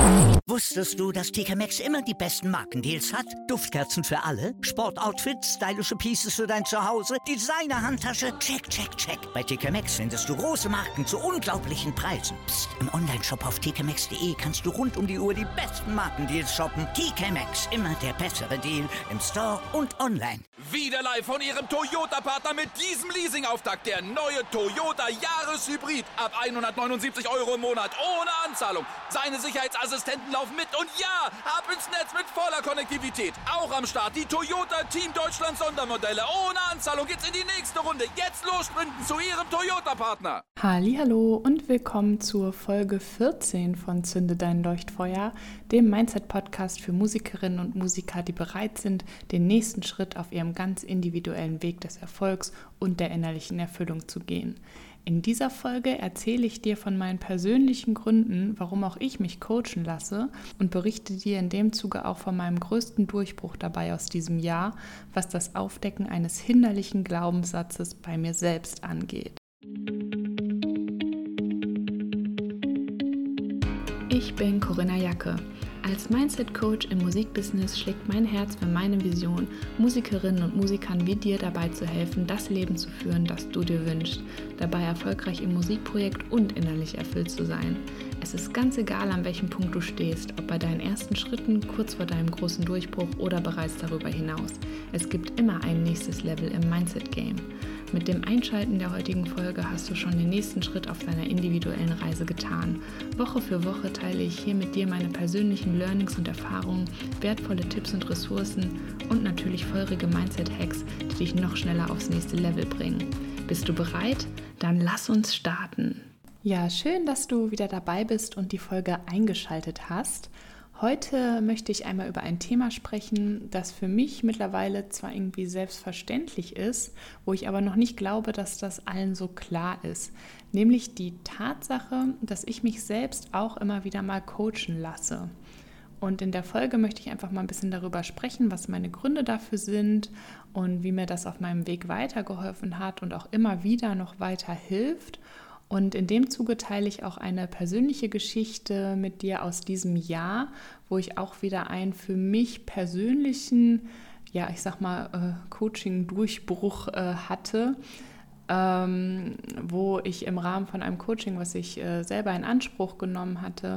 Wusstest du, dass TK Maxx immer die besten Markendeals hat? Duftkerzen für alle, Sportoutfits, stylische Pieces für dein Zuhause, Designer-Handtasche, check, check, check. Bei TK Maxx findest du große Marken zu unglaublichen Preisen. Psst. Im Onlineshop auf tkmaxx.de kannst du rund um die Uhr die besten Markendeals shoppen. TK Maxx, immer der bessere Deal im Store und online. Wieder live von Ihrem Toyota-Partner mit diesem Leasing-Auftakt. Der neue Toyota Jahreshybrid. Ab 179 € im Monat. Ohne Anzahlung. Seine Sicherheitsassistenten laufen mit. Und ja, ab ins Netz mit voller Konnektivität. Auch am Start die Toyota Team Deutschland Sondermodelle. Ohne Anzahlung geht's in die nächste Runde. Jetzt los sprinten zu Ihrem Toyota-Partner. Hallihallo und willkommen zur Folge 14 von Zünde dein Leuchtfeuer, dem Mindset-Podcast für Musikerinnen und Musiker, die bereit sind, den nächsten Schritt auf ihrem ganz individuellen Weg des Erfolgs und der innerlichen Erfüllung zu gehen. In dieser Folge erzähle ich dir von meinen persönlichen Gründen, warum auch ich mich coachen lasse und berichte dir in dem Zuge auch von meinem größten Durchbruch dabei aus diesem Jahr, was das Aufdecken eines hinderlichen Glaubenssatzes bei mir selbst angeht. Ich bin Corinna Jacke. Als Mindset-Coach im Musikbusiness schlägt mein Herz für meine Vision, Musikerinnen und Musikern wie dir dabei zu helfen, das Leben zu führen, das du dir wünschst, dabei erfolgreich im Musikprojekt und innerlich erfüllt zu sein. Es ist ganz egal, an welchem Punkt du stehst, ob bei deinen ersten Schritten, kurz vor deinem großen Durchbruch oder bereits darüber hinaus. Es gibt immer ein nächstes Level im Mindset-Game. Mit dem Einschalten der heutigen Folge hast du schon den nächsten Schritt auf deiner individuellen Reise getan. Woche für Woche teile ich hier mit dir meine persönlichen Learnings und Erfahrungen, wertvolle Tipps und Ressourcen und natürlich feurige Mindset-Hacks, die dich noch schneller aufs nächste Level bringen. Bist du bereit? Dann lass uns starten. Ja, schön, dass du wieder dabei bist und die Folge eingeschaltet hast. Heute möchte ich einmal über ein Thema sprechen, das für mich mittlerweile zwar irgendwie selbstverständlich ist, wo ich aber noch nicht glaube, dass das allen so klar ist. Nämlich die Tatsache, dass ich mich selbst auch immer wieder mal coachen lasse. Und in der Folge möchte ich einfach mal ein bisschen darüber sprechen, was meine Gründe dafür sind und wie mir das auf meinem Weg weitergeholfen hat und auch immer wieder noch weiter hilft. Und in dem Zuge teile ich auch eine persönliche Geschichte mit dir aus diesem Jahr, wo ich auch wieder einen für mich persönlichen, ja, ich sag mal, Coaching-Durchbruch hatte, wo ich im Rahmen von einem Coaching, was ich selber in Anspruch genommen hatte,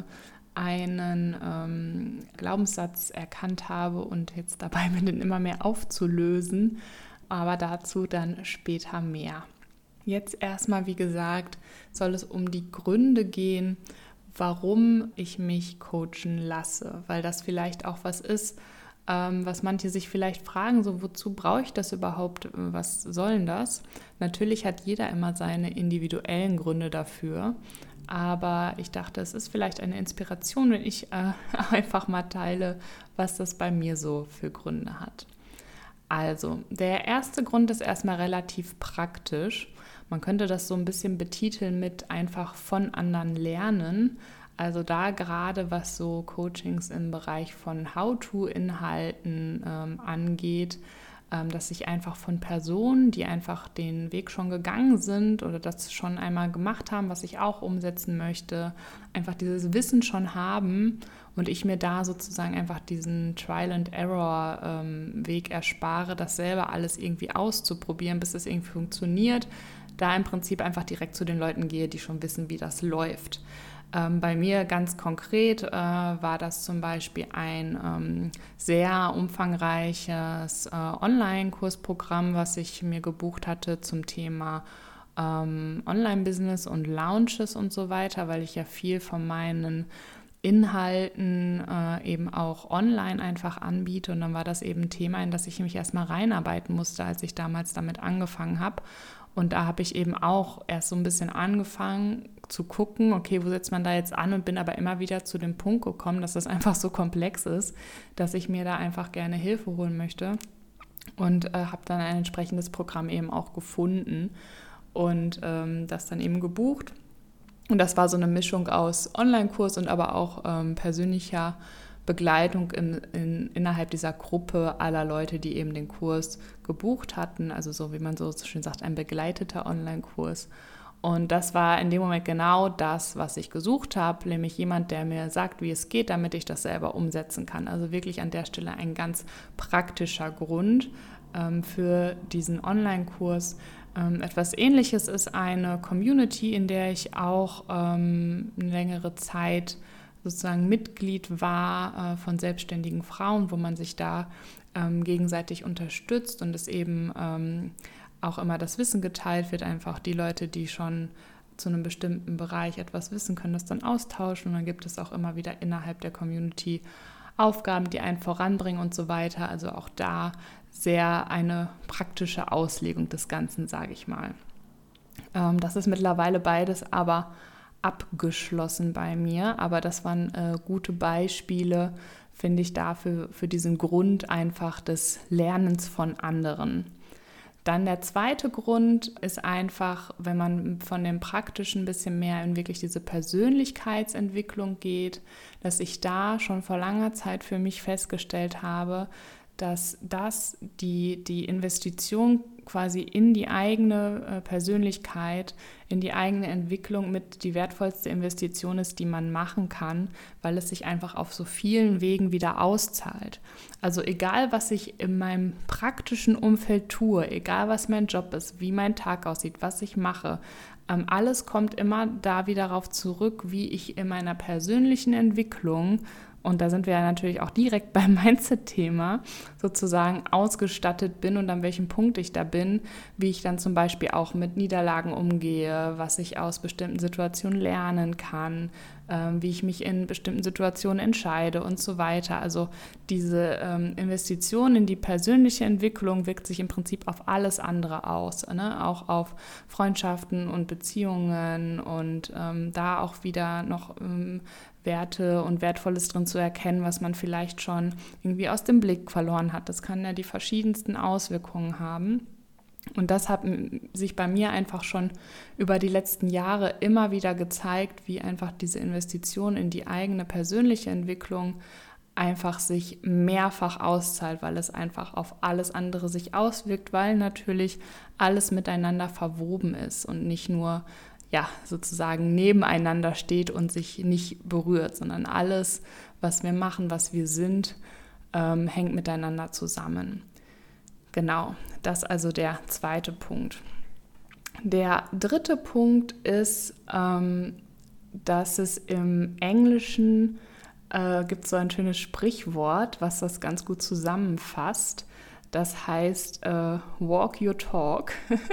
einen Glaubenssatz erkannt habe und jetzt dabei bin, den immer mehr aufzulösen, aber dazu dann später mehr. Jetzt erstmal, wie gesagt, soll es um die Gründe gehen, warum ich mich coachen lasse, weil das vielleicht auch was ist, was manche sich vielleicht fragen, so wozu brauche ich das überhaupt, was soll denn das? Natürlich hat jeder immer seine individuellen Gründe dafür, aber ich dachte, es ist vielleicht eine Inspiration, wenn ich einfach mal teile, was das bei mir so für Gründe hat. Also, der erste Grund ist erstmal relativ praktisch. Man könnte das so ein bisschen betiteln mit einfach von anderen lernen. Also da gerade was so Coachings im Bereich von How-to-Inhalten angeht, dass ich einfach von Personen, die einfach den Weg schon gegangen sind oder das schon einmal gemacht haben, was ich auch umsetzen möchte, einfach dieses Wissen schon haben und ich mir da sozusagen einfach diesen Trial-and-Error-Weg erspare, das selber alles irgendwie auszuprobieren, bis es irgendwie funktioniert, da im Prinzip einfach direkt zu den Leuten gehe, die schon wissen, wie das läuft. Bei mir ganz konkret war das zum Beispiel ein sehr umfangreiches Online-Kursprogramm, was ich mir gebucht hatte zum Thema Online-Business und Launches und so weiter, weil ich ja viel von meinen Inhalten eben auch online einfach anbiete. Und dann war das eben ein Thema, in das ich mich erstmal reinarbeiten musste, als ich damals damit angefangen habe. Und da habe ich eben auch erst so ein bisschen angefangen zu gucken, okay, wo setzt man da jetzt an, und bin aber immer wieder zu dem Punkt gekommen, dass das einfach so komplex ist, dass ich mir da einfach gerne Hilfe holen möchte und habe dann ein entsprechendes Programm eben auch gefunden und das dann eben gebucht. Und das war so eine Mischung aus Online-Kurs und aber auch persönlicher Begleitung innerhalb dieser Gruppe aller Leute, die eben den Kurs gebucht hatten, also so wie man so schön sagt, ein begleiteter Online-Kurs. Und das war in dem Moment genau das, was ich gesucht habe, nämlich jemand, der mir sagt, wie es geht, damit ich das selber umsetzen kann. Also wirklich an der Stelle ein ganz praktischer Grund für diesen Online-Kurs. Etwas Ähnliches ist eine Community, in der ich auch eine längere Zeit sozusagen Mitglied war von selbstständigen Frauen, wo man sich da gegenseitig unterstützt und es eben auch immer das Wissen geteilt wird, einfach die Leute, die schon zu einem bestimmten Bereich etwas wissen, können das dann austauschen und dann gibt es auch immer wieder innerhalb der Community Aufgaben, die einen voranbringen und so weiter. Also auch da sehr eine praktische Auslegung des Ganzen, sage ich mal. Das ist mittlerweile beides aber abgeschlossen bei mir, aber das waren gute Beispiele, finde ich, dafür für diesen Grund einfach des Lernens von anderen. Dann der zweite Grund ist einfach, wenn man von dem Praktischen ein bisschen mehr in wirklich diese Persönlichkeitsentwicklung geht, dass ich da schon vor langer Zeit für mich festgestellt habe, dass das die Investition quasi in die eigene Persönlichkeit, in die eigene Entwicklung mit die wertvollste Investition ist, die man machen kann, weil es sich einfach auf so vielen Wegen wieder auszahlt. Also egal, was ich in meinem praktischen Umfeld tue, egal, was mein Job ist, wie mein Tag aussieht, was ich mache, alles kommt immer da wieder darauf zurück, wie ich in meiner persönlichen Entwicklung, und da sind wir ja natürlich auch direkt beim Mindset-Thema, sozusagen ausgestattet bin und an welchem Punkt ich da bin, wie ich dann zum Beispiel auch mit Niederlagen umgehe, was ich aus bestimmten Situationen lernen kann, wie ich mich in bestimmten Situationen entscheide und so weiter. Also diese Investition in die persönliche Entwicklung wirkt sich im Prinzip auf alles andere aus, ne? Auch auf Freundschaften und Beziehungen und da auch wieder noch Werte und Wertvolles drin zu erkennen, was man vielleicht schon irgendwie aus dem Blick verloren hat. Das kann ja die verschiedensten Auswirkungen haben. Und das hat sich bei mir einfach schon über die letzten Jahre immer wieder gezeigt, wie einfach diese Investition in die eigene persönliche Entwicklung einfach sich mehrfach auszahlt, weil es einfach auf alles andere sich auswirkt, weil natürlich alles miteinander verwoben ist und nicht nur sozusagen nebeneinander steht und sich nicht berührt, sondern alles, was wir machen, was wir sind, hängt miteinander zusammen. Genau, das ist also der zweite Punkt. Der dritte Punkt ist, dass es im Englischen gibt so ein schönes Sprichwort, was das ganz gut zusammenfasst. Das heißt, walk your talk.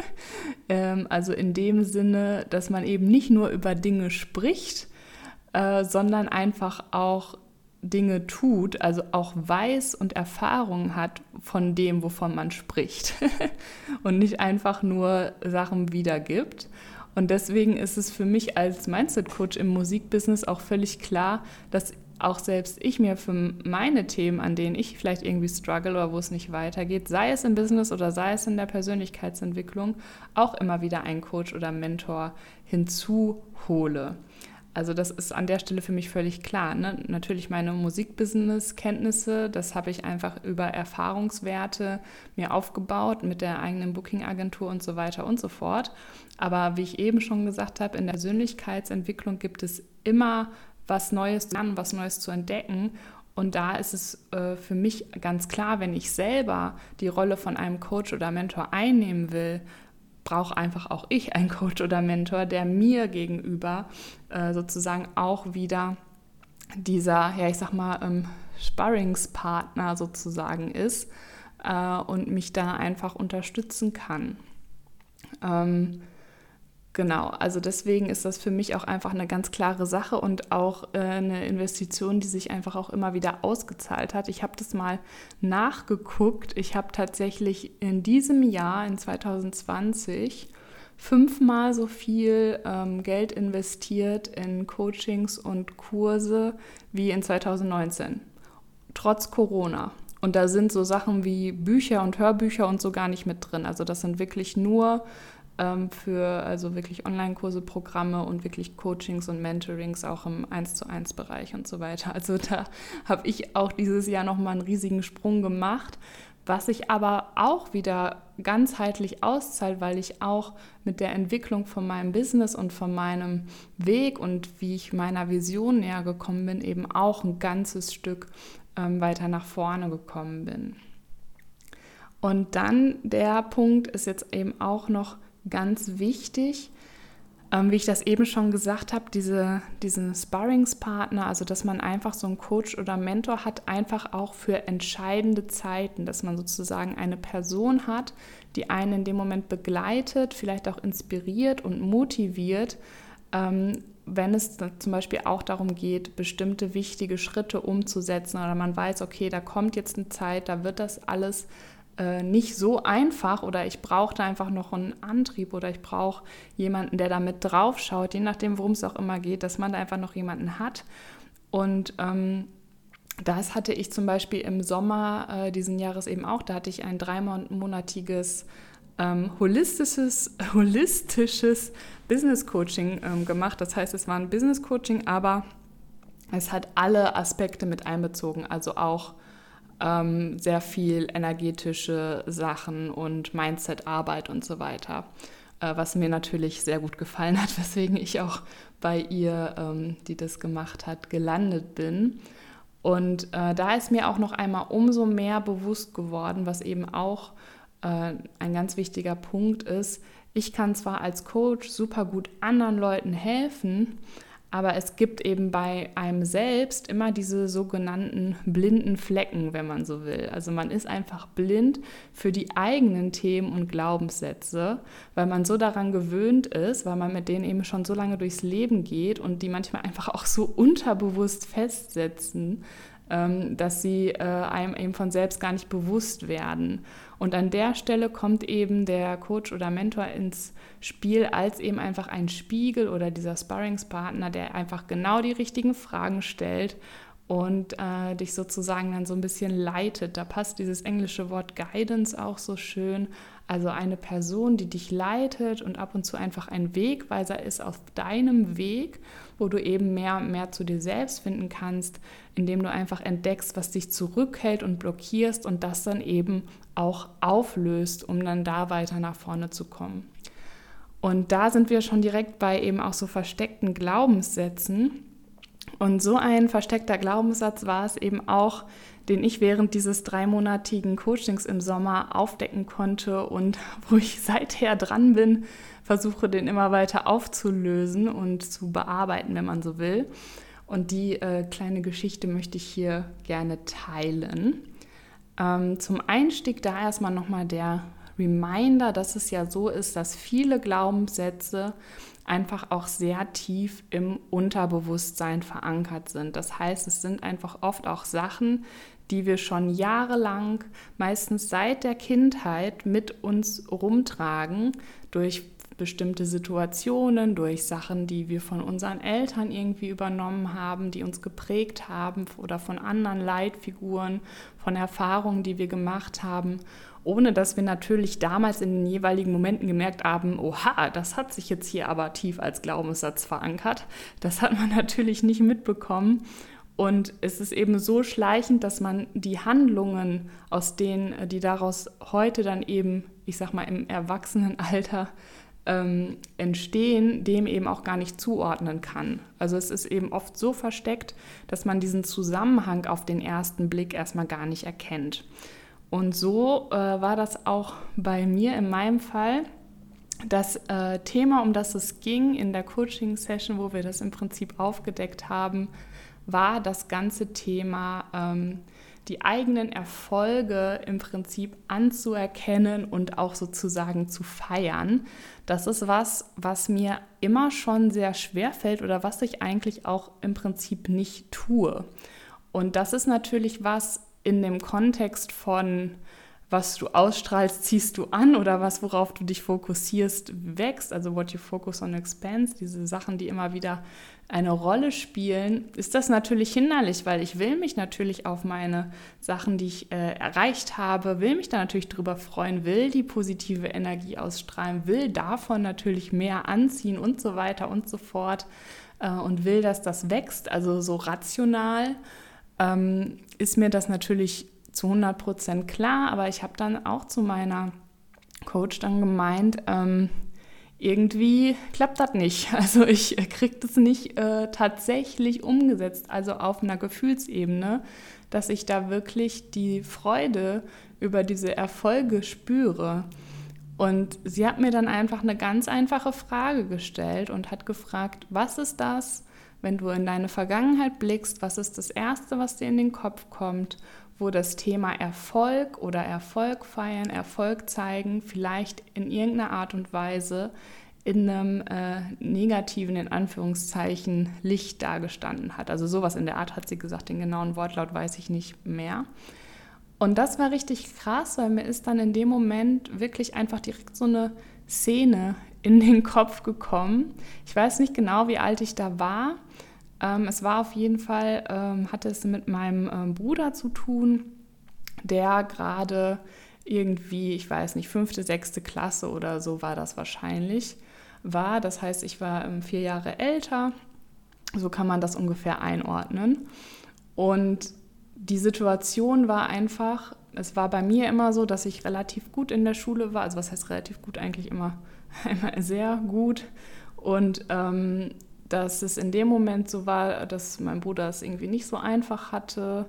Also in dem Sinne, dass man eben nicht nur über Dinge spricht, sondern einfach auch Dinge tut, also auch weiß und Erfahrung hat von dem, wovon man spricht und nicht einfach nur Sachen wiedergibt. Und deswegen ist es für mich als Mindset-Coach im Musikbusiness auch völlig klar, dass auch selbst ich mir für meine Themen, an denen ich vielleicht irgendwie struggle oder wo es nicht weitergeht, sei es im Business oder sei es in der Persönlichkeitsentwicklung, auch immer wieder einen Coach oder Mentor hinzuhole. Also das ist an der Stelle für mich völlig klar, ne? Natürlich meine Musikbusiness-Kenntnisse, das habe ich einfach über Erfahrungswerte mir aufgebaut mit der eigenen Booking-Agentur und so weiter und so fort. Aber wie ich eben schon gesagt habe, in der Persönlichkeitsentwicklung gibt es immer was Neues zu lernen, was Neues zu entdecken. Und da ist es für mich ganz klar, wenn ich selber die Rolle von einem Coach oder Mentor einnehmen will, brauche einfach auch ich einen Coach oder Mentor, der mir gegenüber sozusagen auch wieder dieser, Sparringspartner sozusagen ist und mich da einfach unterstützen kann. Genau, also deswegen ist das für mich auch einfach eine ganz klare Sache und auch eine Investition, die sich einfach auch immer wieder ausgezahlt hat. Ich habe das mal nachgeguckt. Ich habe tatsächlich in diesem Jahr, in 2020, 5-mal so viel Geld investiert in Coachings und Kurse wie in 2019, trotz Corona. Und da sind so Sachen wie Bücher und Hörbücher und so gar nicht mit drin. Also das sind wirklich nur für wirklich Online-Kurse, Programme und wirklich Coachings und Mentorings auch im 1:1-Bereich und so weiter. Also da habe ich auch dieses Jahr nochmal einen riesigen Sprung gemacht, was sich aber auch wieder ganzheitlich auszahlt, weil ich auch mit der Entwicklung von meinem Business und von meinem Weg und wie ich meiner Vision näher gekommen bin, eben auch ein ganzes Stück weiter nach vorne gekommen bin. Und dann der Punkt ist jetzt eben auch noch ganz wichtig, wie ich das eben schon gesagt habe, diesen Sparringspartner, also dass man einfach so einen Coach oder Mentor hat, einfach auch für entscheidende Zeiten, dass man sozusagen eine Person hat, die einen in dem Moment begleitet, vielleicht auch inspiriert und motiviert, wenn es zum Beispiel auch darum geht, bestimmte wichtige Schritte umzusetzen oder man weiß, okay, da kommt jetzt eine Zeit, da wird das alles nicht so einfach oder ich brauche da einfach noch einen Antrieb oder ich brauche jemanden, der da mit drauf schaut, je nachdem, worum es auch immer geht, dass man da einfach noch jemanden hat. Und das hatte ich zum Beispiel im Sommer diesen Jahres eben auch. Da hatte ich ein 3-monatiges holistisches Business Coaching gemacht. Das heißt, es war ein Business Coaching, aber es hat alle Aspekte mit einbezogen, also auch sehr viel energetische Sachen und Mindset-Arbeit und so weiter, was mir natürlich sehr gut gefallen hat, weswegen ich auch bei ihr, die das gemacht hat, gelandet bin. Und da ist mir auch noch einmal umso mehr bewusst geworden, was eben auch ein ganz wichtiger Punkt ist. Ich kann zwar als Coach super gut anderen Leuten helfen, aber es gibt eben bei einem selbst immer diese sogenannten blinden Flecken, wenn man so will. Also man ist einfach blind für die eigenen Themen und Glaubenssätze, weil man so daran gewöhnt ist, weil man mit denen eben schon so lange durchs Leben geht und die manchmal einfach auch so unterbewusst festsetzen, dass sie einem eben von selbst gar nicht bewusst werden. Und an der Stelle kommt eben der Coach oder Mentor ins Spiel als eben einfach ein Spiegel oder dieser Sparringspartner, der einfach genau die richtigen Fragen stellt und dich sozusagen dann so ein bisschen leitet. Da passt dieses englische Wort Guidance auch so schön. Also eine Person, die dich leitet und ab und zu einfach ein Wegweiser ist auf deinem Weg, wo du eben mehr und mehr zu dir selbst finden kannst, indem du einfach entdeckst, was dich zurückhält und blockierst und das dann eben auch auflöst, um dann da weiter nach vorne zu kommen. Und da sind wir schon direkt bei eben auch so versteckten Glaubenssätzen. Und so ein versteckter Glaubenssatz war es eben auch, den ich während dieses 3-monatigen Coachings im Sommer aufdecken konnte und wo ich seither dran bin, versuche den immer weiter aufzulösen und zu bearbeiten, wenn man so will. Und die kleine Geschichte möchte ich hier gerne teilen. Zum Einstieg da erstmal nochmal der Reminder, dass es ja so ist, dass viele Glaubenssätze einfach auch sehr tief im Unterbewusstsein verankert sind. Das heißt, es sind einfach oft auch Sachen, die wir schon jahrelang, meistens seit der Kindheit, mit uns rumtragen, durch bestimmte Situationen, durch Sachen, die wir von unseren Eltern irgendwie übernommen haben, die uns geprägt haben oder von anderen Leitfiguren, von Erfahrungen, die wir gemacht haben, ohne dass wir natürlich damals in den jeweiligen Momenten gemerkt haben, oha, das hat sich jetzt hier aber tief als Glaubenssatz verankert. Das hat man natürlich nicht mitbekommen. Und es ist eben so schleichend, dass man die Handlungen, aus denen, die daraus heute dann eben, ich sag mal, im Erwachsenenalter entstehen, dem eben auch gar nicht zuordnen kann. Also es ist eben oft so versteckt, dass man diesen Zusammenhang auf den ersten Blick erstmal gar nicht erkennt. Und so war das auch bei mir in meinem Fall. Das Thema, um das es ging in der Coaching-Session, wo wir das im Prinzip aufgedeckt haben, war das ganze Thema, die eigenen Erfolge im Prinzip anzuerkennen und auch sozusagen zu feiern. Das ist was mir immer schon sehr schwer fällt oder was ich eigentlich auch im Prinzip nicht tue. Und das ist natürlich was in dem Kontext von, was du ausstrahlst, ziehst du an oder was, worauf du dich fokussierst, wächst. Also what you focus on expands, diese Sachen, die immer wieder eine Rolle spielen, ist das natürlich hinderlich, weil ich will mich natürlich auf meine Sachen, die ich erreicht habe, will mich da natürlich drüber freuen, will die positive Energie ausstrahlen, will davon natürlich mehr anziehen und so weiter und so fort und will, dass das wächst. Also so rational ist mir das natürlich zu 100% klar, aber ich habe dann auch zu meiner Coach dann gemeint, irgendwie klappt das nicht. Also ich kriege das nicht tatsächlich umgesetzt, also auf einer Gefühlsebene, dass ich da wirklich die Freude über diese Erfolge spüre. Und sie hat mir dann einfach eine ganz einfache Frage gestellt und hat gefragt, was ist das, wenn du in deine Vergangenheit blickst, was ist das Erste, was dir in den Kopf kommt, wo das Thema Erfolg oder Erfolg feiern, Erfolg zeigen, vielleicht in irgendeiner Art und Weise in einem negativen, in Anführungszeichen, Licht dargestanden hat. Also sowas in der Art hat sie gesagt, den genauen Wortlaut weiß ich nicht mehr. Und das war richtig krass, weil mir ist dann in dem Moment wirklich einfach direkt so eine Szene in den Kopf gekommen. Ich weiß nicht genau, wie alt ich da war. Es war auf jeden Fall, hatte es mit meinem Bruder zu tun, der gerade irgendwie, ich weiß nicht, 5., 6. Klasse oder so war das wahrscheinlich, war. Das heißt, ich war 4 Jahre älter, so kann man das ungefähr einordnen. Und die Situation war einfach, es war bei mir immer so, dass ich relativ gut in der Schule war, also was heißt relativ gut, eigentlich immer sehr gut. Und dass es in dem Moment so war, dass mein Bruder es irgendwie nicht so einfach hatte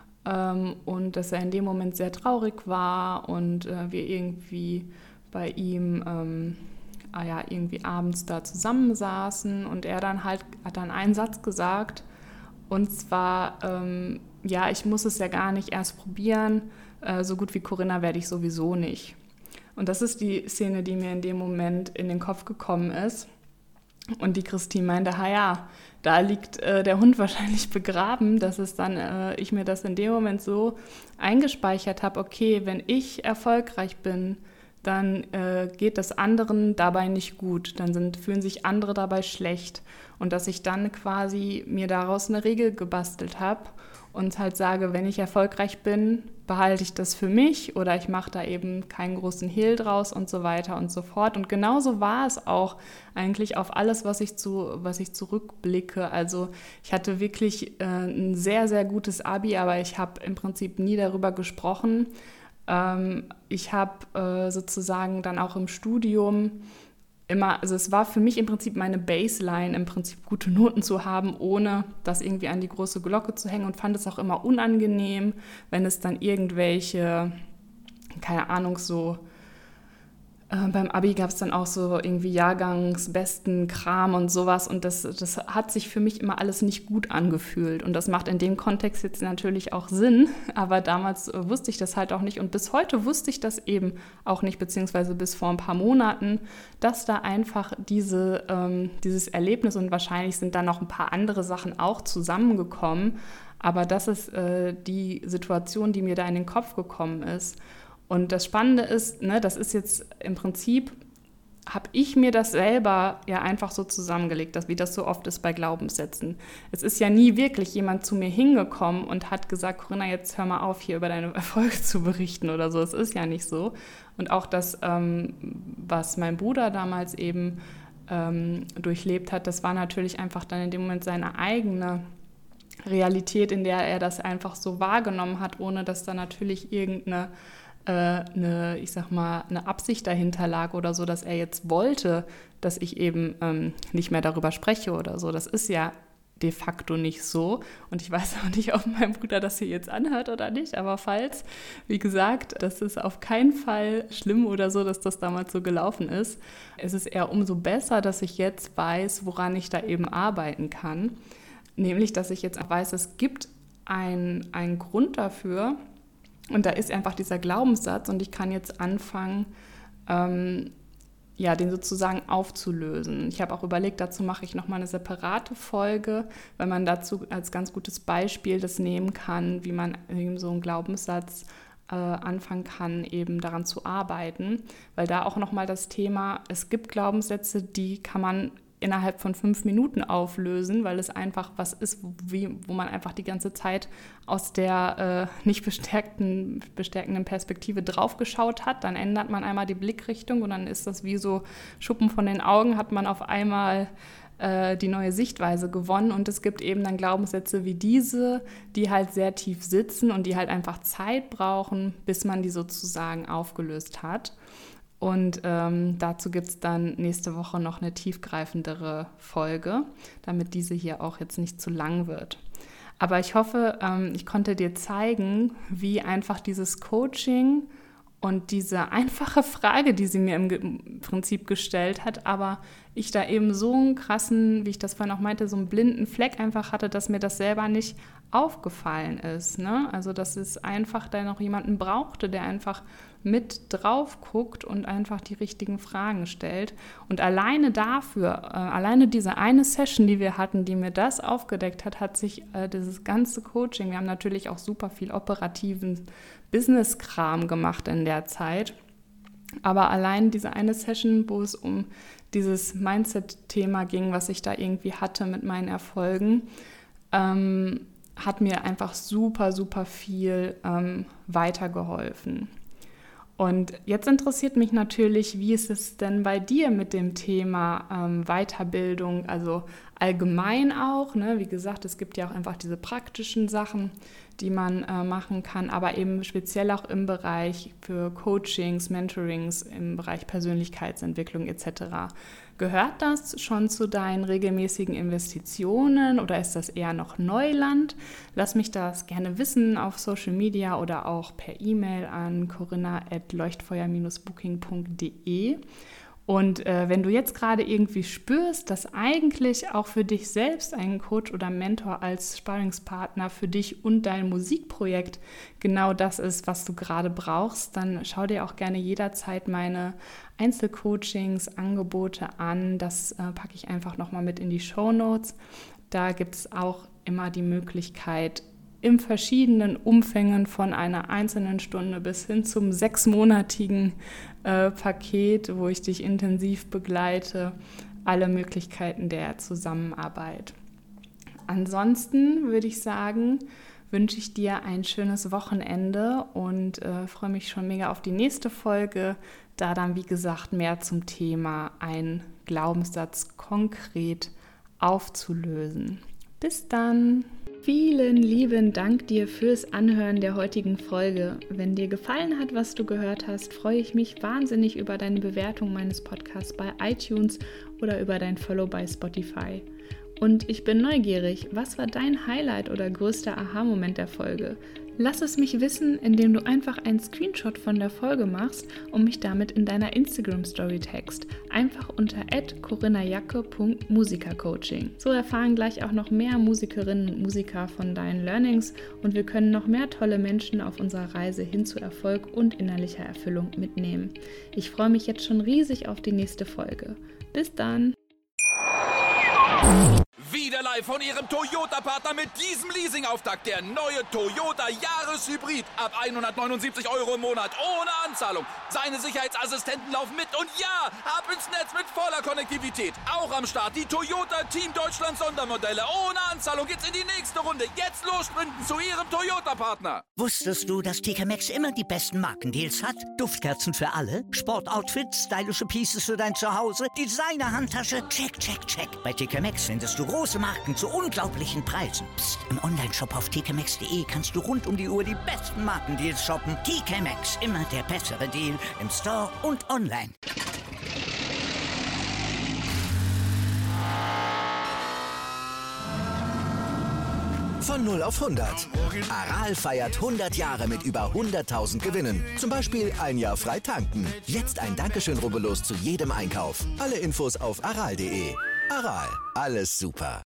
und dass er in dem Moment sehr traurig war und wir irgendwie bei ihm irgendwie abends da zusammensaßen und er dann hat dann einen Satz gesagt und zwar, ich muss es ja gar nicht erst probieren, so gut wie Corinna werde ich sowieso nicht. Und das ist die Szene, die mir in dem Moment in den Kopf gekommen ist. Und die Christine meinte, da liegt der Hund wahrscheinlich begraben, dass es dann, ich mir das in dem Moment so eingespeichert habe, okay, wenn ich erfolgreich bin, dann geht es anderen dabei nicht gut, dann fühlen sich andere dabei schlecht. Und dass ich dann quasi mir daraus eine Regel gebastelt habe und halt sage, wenn ich erfolgreich bin, behalte ich das für mich oder ich mache da eben keinen großen Hehl draus und so weiter und so fort. Und genauso war es auch eigentlich auf alles, was ich zurückblicke. Also ich hatte wirklich ein sehr, sehr gutes Abi, aber ich habe im Prinzip nie darüber gesprochen. Ich habe sozusagen dann auch im Studium immer, also es war für mich im Prinzip meine Baseline, im Prinzip gute Noten zu haben, ohne das irgendwie an die große Glocke zu hängen und fand es auch immer unangenehm, wenn es dann irgendwelche, keine Ahnung, so beim Abi gab es dann auch so irgendwie jahrgangsbesten Kram und sowas und das hat sich für mich immer alles nicht gut angefühlt und das macht in dem Kontext jetzt natürlich auch Sinn, aber damals wusste ich das halt auch nicht und bis heute wusste ich das eben auch nicht, beziehungsweise bis vor ein paar Monaten, dass da einfach dieses Erlebnis und wahrscheinlich sind dann noch ein paar andere Sachen auch zusammengekommen, aber das ist die Situation, die mir da in den Kopf gekommen ist. Und das Spannende ist, das ist jetzt im Prinzip, habe ich mir das selber ja einfach so zusammengelegt, wie das so oft ist bei Glaubenssätzen. Es ist ja nie wirklich jemand zu mir hingekommen und hat gesagt, Corinna, jetzt hör mal auf, hier über deine Erfolge zu berichten oder so. Es ist ja nicht so. Und auch das, was mein Bruder damals eben durchlebt hat, das war natürlich einfach dann in dem Moment seine eigene Realität, in der er das einfach so wahrgenommen hat, ohne dass da natürlich irgendeine eine Absicht dahinter lag oder so, dass er jetzt wollte, dass ich eben nicht mehr darüber spreche oder so. Das ist ja de facto nicht so. Und ich weiß auch nicht, ob mein Bruder das hier jetzt anhört oder nicht, aber falls, wie gesagt, das ist auf keinen Fall schlimm oder so, dass das damals so gelaufen ist. Es ist eher umso besser, dass ich jetzt weiß, woran ich da eben arbeiten kann. Nämlich, dass ich jetzt weiß, es gibt einen Grund dafür, und da ist einfach dieser Glaubenssatz und ich kann jetzt anfangen, den sozusagen aufzulösen. Ich habe auch überlegt, dazu mache ich nochmal eine separate Folge, weil man dazu als ganz gutes Beispiel das nehmen kann, wie man eben so einen Glaubenssatz anfangen kann, eben daran zu arbeiten. Weil da auch nochmal das Thema, es gibt Glaubenssätze, die kann man innerhalb von 5 Minuten auflösen, weil es einfach was ist, wo man einfach die ganze Zeit aus der nicht bestärkenden Perspektive draufgeschaut hat. Dann ändert man einmal die Blickrichtung und dann ist das wie so Schuppen von den Augen, hat man auf einmal die neue Sichtweise gewonnen und es gibt eben dann Glaubenssätze wie diese, die halt sehr tief sitzen und die halt einfach Zeit brauchen, bis man die sozusagen aufgelöst hat. Und dazu gibt es dann nächste Woche noch eine tiefgreifendere Folge, damit diese hier auch jetzt nicht zu lang wird. Aber ich hoffe, ich konnte dir zeigen, wie einfach dieses Coaching und diese einfache Frage, die sie mir im Prinzip gestellt hat, aber ich da eben so einen krassen, wie ich das vorhin auch meinte, so einen blinden Fleck einfach hatte, dass mir das selber nicht aufgefallen ist. Ne? Also dass es einfach da noch jemanden brauchte, der einfach mit drauf guckt und einfach die richtigen Fragen stellt. Und alleine dafür, alleine diese eine Session, die wir hatten, die mir das aufgedeckt hat, hat sich dieses ganze Coaching, wir haben natürlich auch super viel operativen Business-Kram gemacht in der Zeit, aber allein diese eine Session, wo es um dieses Mindset-Thema ging, was ich da irgendwie hatte mit meinen Erfolgen, hat mir einfach super, super viel weitergeholfen. Und jetzt interessiert mich natürlich, wie ist es denn bei dir mit dem Thema Weiterbildung, also allgemein auch, ne? Wie gesagt, es gibt ja auch einfach diese praktischen Sachen, die man machen kann, aber eben speziell auch im Bereich für Coachings, Mentorings, im Bereich Persönlichkeitsentwicklung etc. Gehört das schon zu deinen regelmäßigen Investitionen oder ist das eher noch Neuland? Lass mich das gerne wissen auf Social Media oder auch per E-Mail an corinna@leuchtfeuer-booking.de. Und wenn du jetzt gerade irgendwie spürst, dass eigentlich auch für dich selbst ein Coach oder Mentor als Sparringspartner für dich und dein Musikprojekt genau das ist, was du gerade brauchst, dann schau dir auch gerne jederzeit meine Einzelcoachings, Angebote an. Das packe ich einfach nochmal mit in die Shownotes. Da gibt es auch immer die Möglichkeit, in verschiedenen Umfängen von einer einzelnen Stunde bis hin zum 6-monatigen Paket, wo ich dich intensiv begleite, alle Möglichkeiten der Zusammenarbeit. Ansonsten würde ich sagen, wünsche ich dir ein schönes Wochenende und freue mich schon mega auf die nächste Folge, da dann, wie gesagt, mehr zum Thema einen Glaubenssatz konkret aufzulösen. Bis dann! Vielen lieben Dank dir fürs Anhören der heutigen Folge. Wenn dir gefallen hat, was du gehört hast, freue ich mich wahnsinnig über deine Bewertung meines Podcasts bei iTunes oder über dein Follow bei Spotify. Und ich bin neugierig, was war dein Highlight oder größter Aha-Moment der Folge? Lass es mich wissen, indem du einfach einen Screenshot von der Folge machst und mich damit in deiner Instagram-Story tagst. Einfach unter @corinnajacke.musikercoaching. So erfahren gleich auch noch mehr Musikerinnen und Musiker von deinen Learnings und wir können noch mehr tolle Menschen auf unserer Reise hin zu Erfolg und innerlicher Erfüllung mitnehmen. Ich freue mich jetzt schon riesig auf die nächste Folge. Bis dann! Wieder live von Ihrem Toyota-Partner mit diesem Leasing-Auftakt. Der neue Toyota Jahreshybrid. Ab 179 € im Monat. Ohne Anzahlung. Seine Sicherheitsassistenten laufen mit. Und ja, ab ins Netz mit voller Konnektivität. Auch am Start die Toyota Team Deutschland Sondermodelle. Ohne Anzahlung geht's in die nächste Runde. Jetzt los sprinten zu Ihrem Toyota-Partner. Wusstest du, dass TK Maxx immer die besten Markendeals hat? Duftkerzen für alle, Sportoutfits, stylische Pieces für dein Zuhause, Designer-Handtasche, check, check, check. Bei TK Maxx findest du große Marken zu unglaublichen Preisen. Psst. Im Onlineshop auf tkmaxx.de kannst du rund um die Uhr die besten Markendeals shoppen. TK Maxx, immer der bessere Deal im Store und online. Von 0 auf 100. Aral feiert 100 Jahre mit über 100.000 Gewinnen. Zum Beispiel ein Jahr frei tanken. Jetzt ein Dankeschön, rubbellos zu jedem Einkauf. Alle Infos auf aral.de. Aral, alles super.